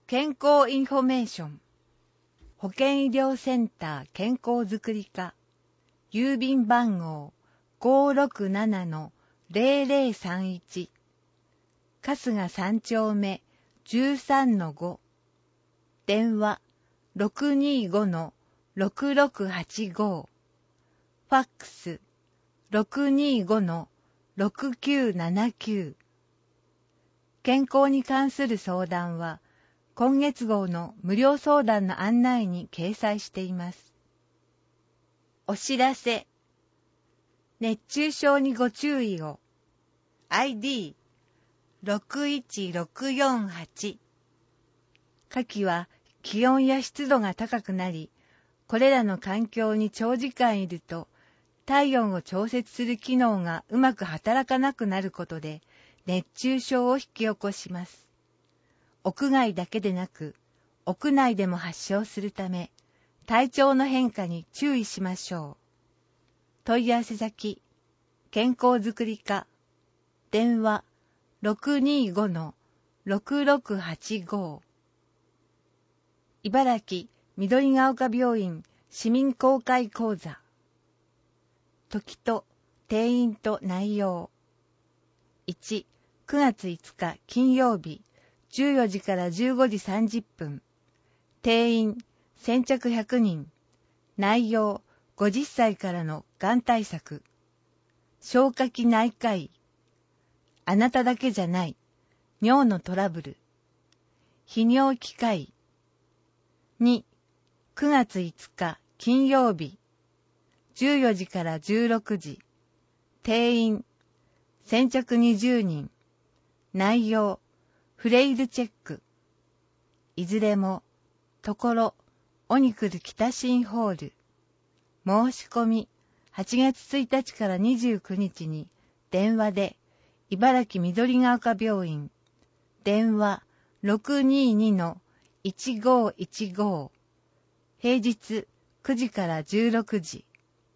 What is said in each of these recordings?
健康インフォメーション保健医療センター健康づくり課郵便番号 567-0031 春日三丁目 13-5 電話 625-6685 ファックス 625-6979 健康に関する相談は今月号の無料相談の案内に掲載しています。お知らせ。熱中症にご注意を。ID61648。夏季は気温や湿度が高くなり、これらの環境に長時間いると、体温を調節する機能がうまく働かなくなることで、熱中症を引き起こします。屋外だけでなく、屋内でも発症するため、体調の変化に注意しましょう。問い合わせ先、健康づくり課、電話 625-6685 茨城緑ヶ丘病院市民公開講座時と定員と内容1、9月5日金曜日14時から15時30分定員先着100人内容50歳からのがん対策消化器内科医あなただけじゃない尿のトラブル泌尿器科医2、9月5日金曜日14時から16時定員先着20人内容フレイルチェックいずれもところオニクル北新ホール申し込み8月1日から29日に電話で茨城緑ヶ丘病院電話 622-1515 平日9時から16時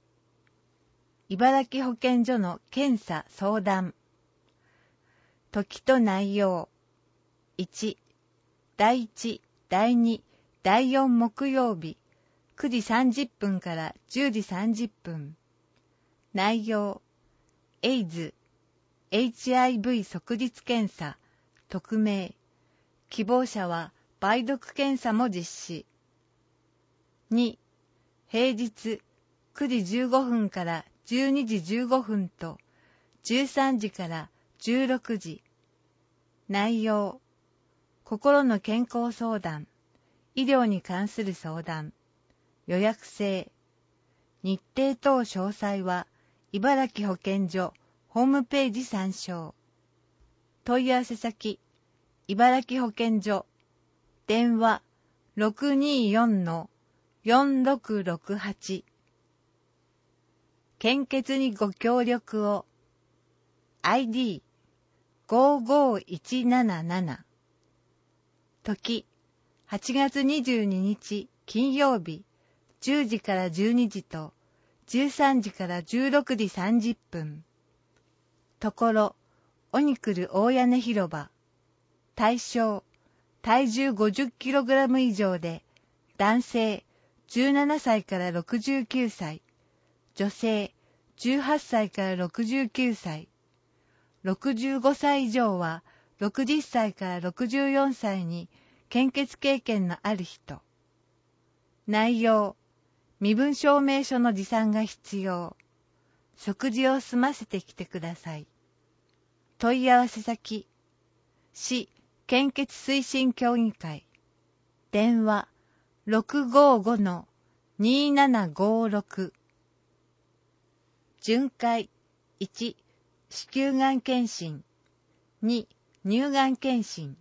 茨城保健所の検査相談時と内容1、第1、第2、第4木曜日9時30分から10時30分内容エイズ、HIV 即日検査、匿名希望者は梅毒検査も実施2、平日9時15分から12時15分と13時から16時内容心の健康相談医療に関する相談予約制日程等詳細は茨城保健所ホームページ参照問い合わせ先茨城保健所電話 624-4668 献血にご協力を ID55177 時8月22日金曜日10時から12時と13時から16時30分ところオニクル大屋根広場対象体重 50kg 以上で男性17歳から69歳女性18歳から69歳65歳以上は60歳から64歳に献血経験のある人内容身分証明書の持参が必要食事を済ませてきてください問い合わせ先市献血推進協議会電話 655-2756 巡回1子宮がん検診2乳がん検診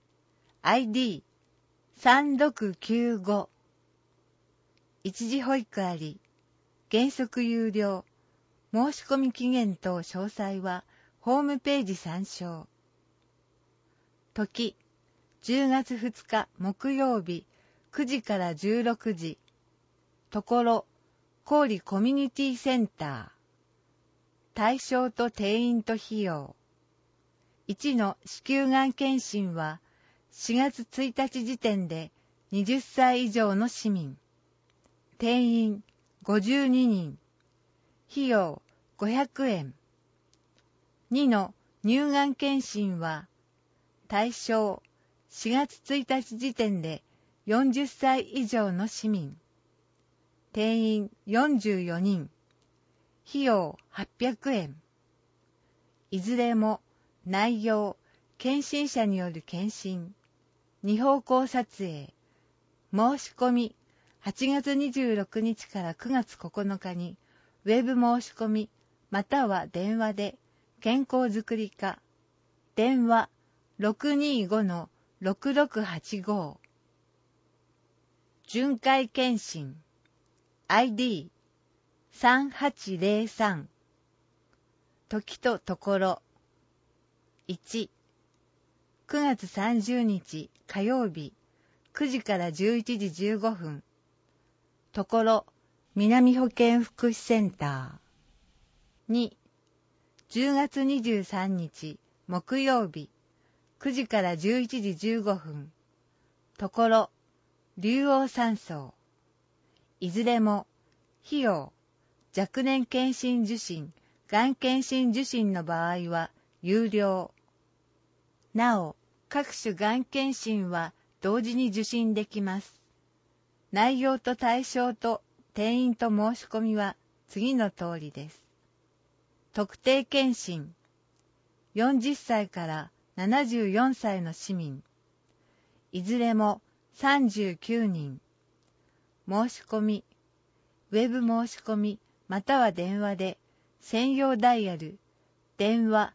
ID3695 一時保育あり原則有料申し込み期限等詳細はホームページ参照時10月2日木曜日9時から16時ところ郡コミュニティセンター対象と定員と費用1の子宮がん検診は 4月1日時点で20歳以上の市民。定員52人。費用500円。2の乳がん検診は、対象4月1日時点で40歳以上の市民。定員44人。費用800円。いずれも内容、検診者による検診、二方向撮影、申し込み、8月26日から9月9日に、ウェブ申し込み、または電話で、健康づくり課、電話 625-6685。巡回検診、ID3803。時とところ。1、9月30日火曜日9時から11時15分。ところ、南保健福祉センター。2、10月23日木曜日9時から11時15分。ところ、竜王山荘。いずれも、費用、若年検診受診、がん検診受診の場合は有料。なお、各種がん検診は同時に受診できます。内容と対象と定員と申し込みは次の通りです。特定検診。40歳から74歳の市民。いずれも39人。申し込み。ウェブ申し込みまたは電話で専用ダイヤル。電話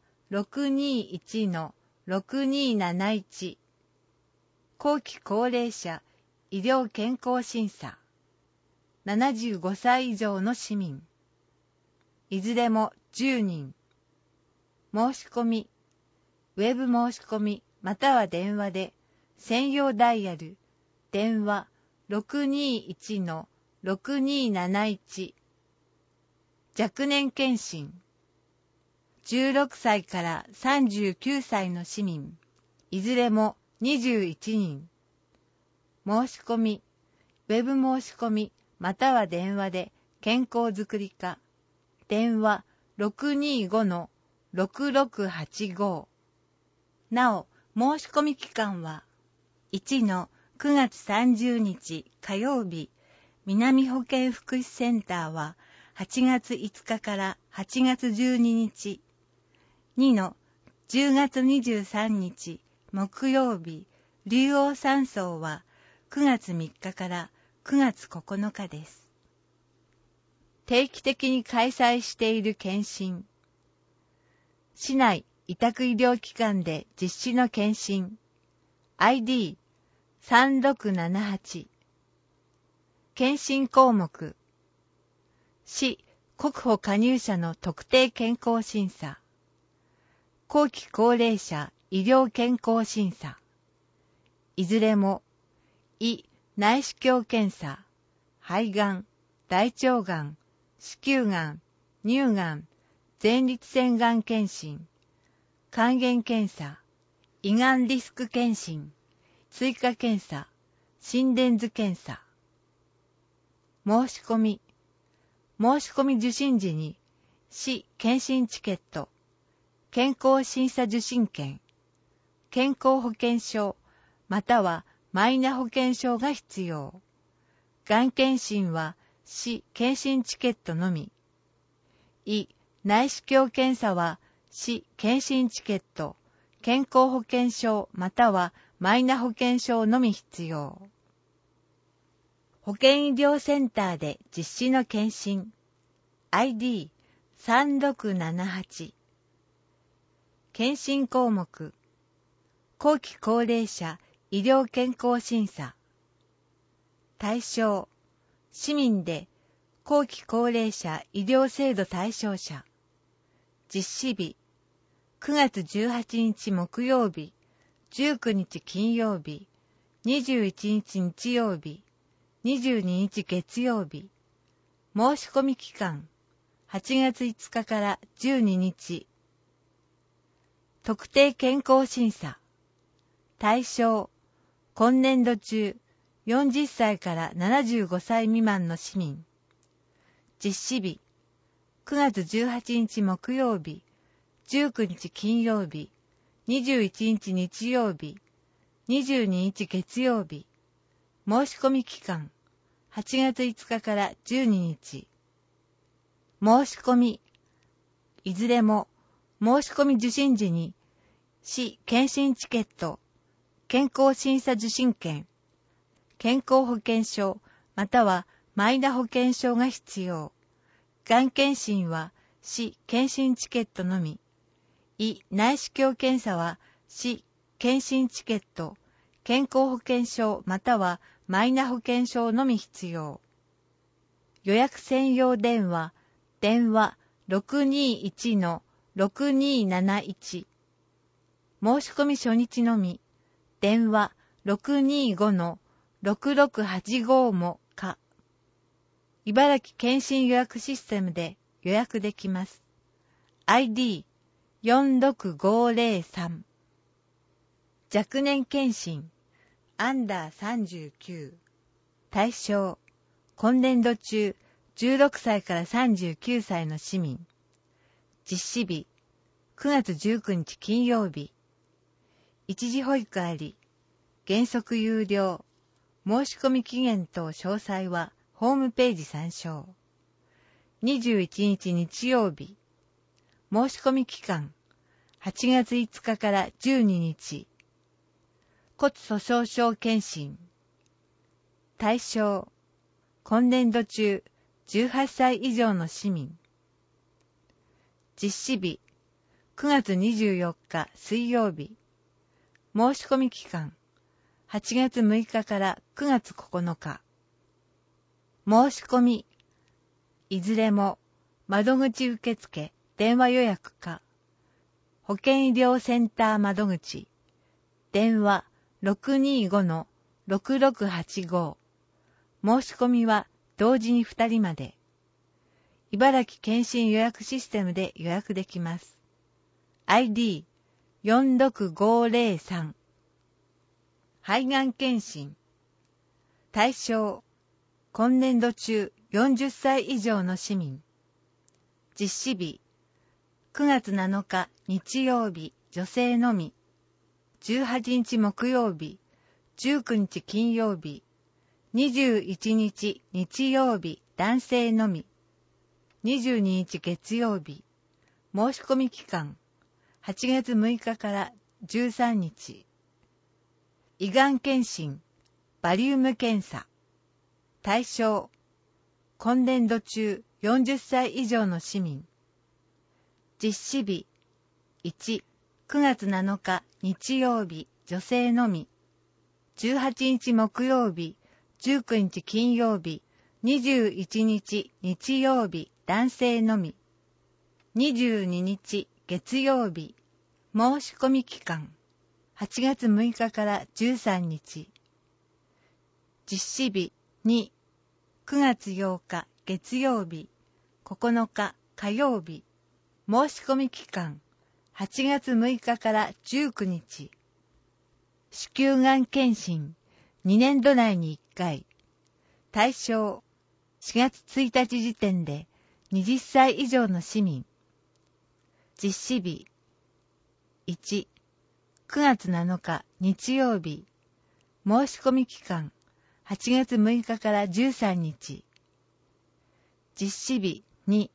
621-6271。後期高齢者医療健康審査。75歳以上の市民。いずれも10人。申し込み。ウェブ申し込みまたは電話で専用ダイヤル。電話 621-6271。若年検診。16歳から39歳の市民。いずれも21人。申し込み。ウェブ申し込みまたは電話で健康づくり課。電話 625-6685。なお、申し込み期間は、1の9月30日火曜日、南保健福祉センターは8月5日から8月12日。2の10月23日木曜日、竜王山荘は9月3日から9月9日です。定期的に開催している検診。市内委託医療機関で実施の検診。ID3678。検診項目。市国保加入者の特定健康審査。後期高齢者医療健康審査。いずれも、胃内視鏡検査、肺がん、大腸がん、子宮がん、乳がん、前立腺がん検診、肝炎検査、胃がんリスク検診、追加検査、心電図検査。申し込み。申し込み受診時に、市検診チケット、健康審査受診券、健康保険証、またはマイナ保険証が必要。がん検診は市検診チケットのみ。胃内視鏡検査は市検診チケット、健康保険証またはマイナ保険証のみ必要。保健医療センターで実施の検診。ID3678。検診項目。後期高齢者医療健康審査。対象。市民で後期高齢者医療制度対象者。実施日。9月18日木曜日、19日金曜日、21日日曜日、22日月曜日。申し込み期間。8月5日から12日。特定健康審査。 対象、今年度中、40歳から75歳未満の市民。実施日、9月18日木曜日、19日金曜日、21日日曜日、22日月曜日。申し込み期間、8月5日から12日。申し込み、いずれも申し込み受診時に、市検診チケット、健康審査受診券、健康保険証またはマイナ保険証が必要。がん検診は市検診チケットのみ。胃内視鏡検査は市検診チケット、健康保険証またはマイナ保険証のみ必要。予約専用電話 621-6271。申し込み初日のみ。電話 625-6685 もか。茨城検診予約システムで予約できます。ID46503。若年検診アンダー39。対象、今年度中16歳から39歳の市民。実施日、9月19日金曜日。一時保育あり、原則有料。申し込み期限等詳細はホームページ参照。21日日曜日。申し込み期間、8月5日から12日。骨粗鬆症検診。対象、今年度中18歳以上の市民。実施日、9月24日水曜日。申し込み期間、8月6日から9月9日。申し込み、いずれも窓口受付、電話予約か、保健医療センター窓口、電話 625-6685。申し込みは同時に2人まで。茨城検診予約システムで予約できます。ID46503。肺がん検診。対象、今年度中40歳以上の市民。実施日、9月7日日曜日女性のみ。18日木曜日、19日金曜日、21日日曜日男性のみ。22日月曜日。申し込み期間、8月6日から13日。胃がん検診、バリウム検査。対象、今年度中40歳以上の市民。実施日、1、9月7日日曜日女性のみ。18日木曜日、19日金曜日、21日日曜日男性のみ。22日月曜日。申し込み期間、8月6日から13日。実施日2、9月8日月曜日、9日火曜日。申し込み期間、8月6日から19日。子宮がん検診、2年度内に1回。対象、4月1日時点で20歳以上の市民。実施日、1、9月7日日曜日。申し込み期間、8月6日から13日。実施日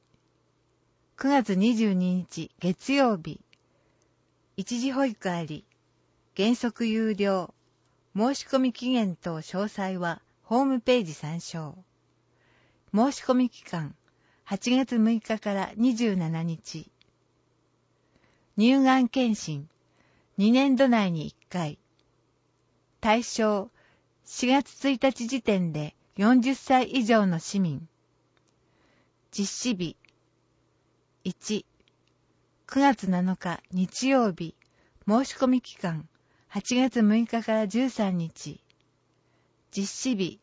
2、9月22日月曜日。一時保育あり、原則有料。申し込み期限等詳細はホームページ参照。申し込み期間、8月6日から27日。乳がん検診、2年度内に1回。対象、4月1日時点で40歳以上の市民。実施日、1、9月7日日曜日。申し込み期間、8月6日から13日。実施日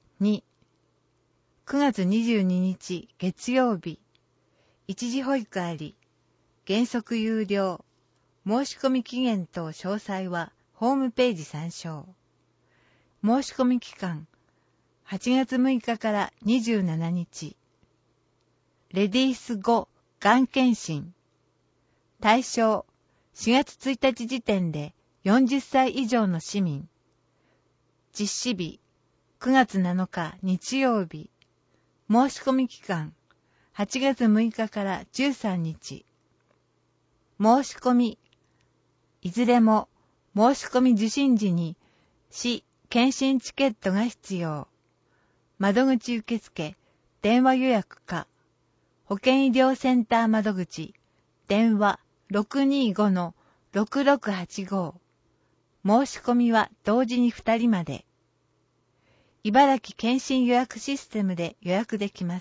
2、9月22日月曜日。一時保育あり、原則有料。申し込み期限等詳細はホホームページ参照。申し込み期間、8月6日から27日。レディース5がん検診。対象、4月1日時点で40歳以上の市民。実施日、9月7日日曜日。申し込み期間、8月6日から13日。申し込み、いずれも申し込み受診時に市検診チケットが必要。窓口受付、電話予約か、保健医療センター窓口、電話 625-6685。申し込みは同時に2人まで。茨城検診予約システムで予約できます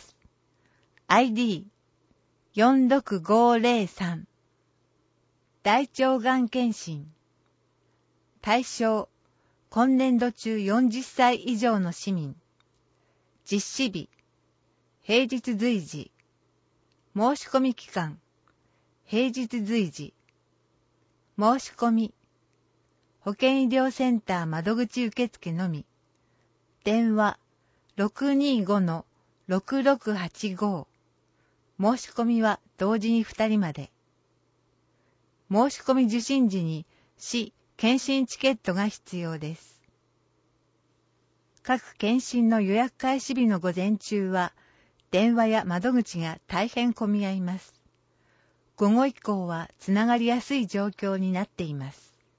。ID46503。大腸がん検診。対象、今年度中40歳以上の市民。実施日、平日随時。申し込み期間、平日随時。申し込み、保健医療センター窓口受付のみ。電話 625-6685。申し込みは同時に2人まで。申し込み受診時に市検診チケットが必要です。各検診の予約開始日の午前中は、電話や窓口が大変混み合います。午後以降はつながりやすい状況になっています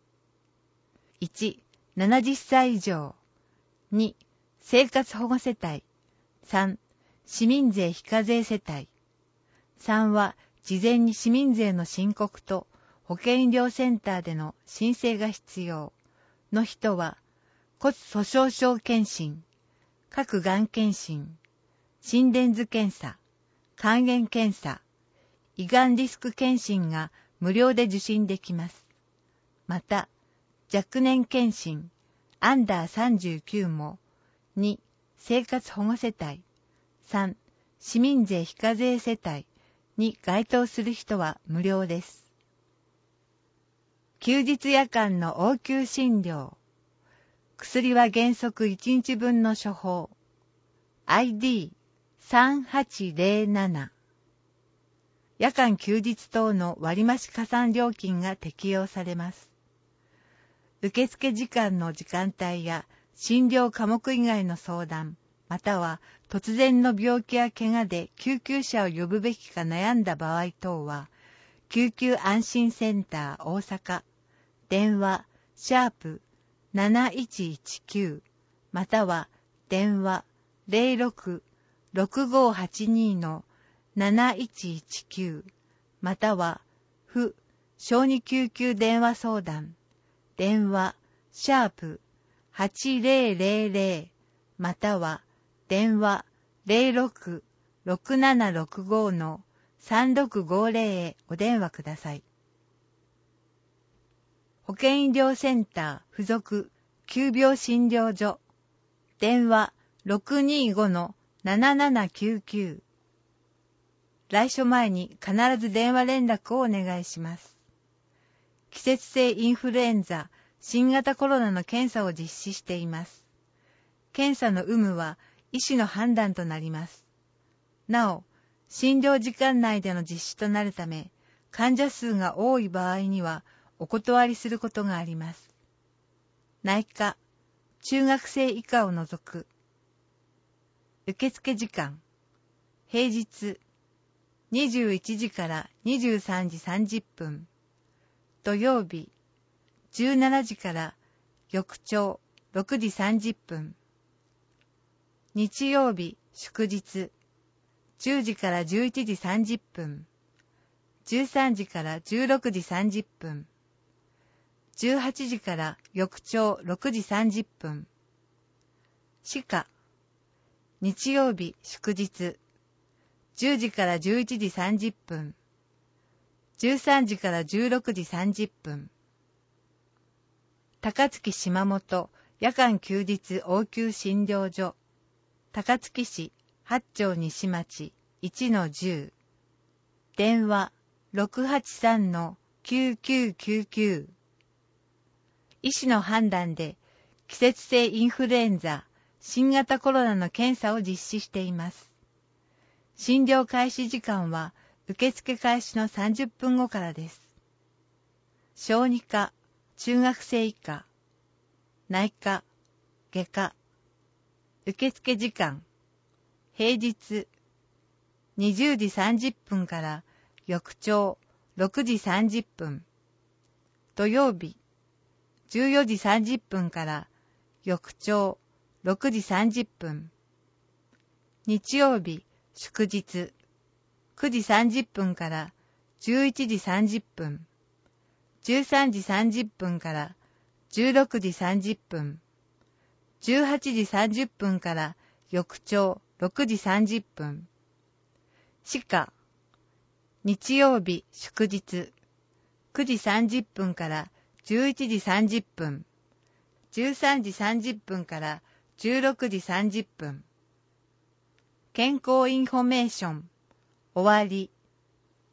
。1、70歳以上。2、生活保護世帯。3、市民税非課税世帯。3は、事前に市民税の申告と保健医療センターでの申請が必要の人は、骨粗鬆症検診、各がん検診、心電図検査、肝炎検査、胃がんリスク検診が無料で受診できます。また、若年検診、アンダー39も、2、生活保護世帯、3、市民税非課税世帯に該当する人は無料です。休日夜間の応急診療。薬は原則1日分の処方。ID3807。夜間休日等の割増加算料金が適用されます。受付時間の時間帯や診療科目以外の相談、または突然の病気や怪我で救急車を呼ぶべきか悩んだ場合等は、救急安心センター大阪、電話#7119または電話 06-6582-7119または府小児救急電話相談電話#8000または電話 06-6765-3650へお電話ください。保健医療センター附属急病診療所電話 625-7799 来所前に必ず電話連絡をお願いします。季節性インフルエンザ、新型コロナの検査を実施しています。検査の有無は医師の判断となります。なお、診療時間内での実施となるため、患者数が多い場合にはお断りすることがあります。内科、中学生以下を除く。受付時間、平日、21時から23時30分。土曜日、17時から翌朝6時30分。日曜日、祝日、10時から11時30分。13時から16時30分。18時から翌朝6時30分。歯科、日曜日祝日、10時から11時30分。13時から16時30分。高槻島本夜間休日応急診療所、高槻市八丁西町 1-10。電話 683-9999。 医師の判断で季節性インフルエンザ、新型コロナの検査を実施しています。診療開始時間は受付開始の30分後からです。小児科、中学生以下、内科、外科、受付時間、平日、20時30分から翌朝6時30分、土曜日、14時30分から翌朝6時30分、日曜日、祝日、9時30分から11時30分、13時30分から16時30分、18時30分から翌朝6時30分、歯科、日曜日祝日、9時30分から11時30分、13時30分から16時30分。健康インフォメーション、終わり。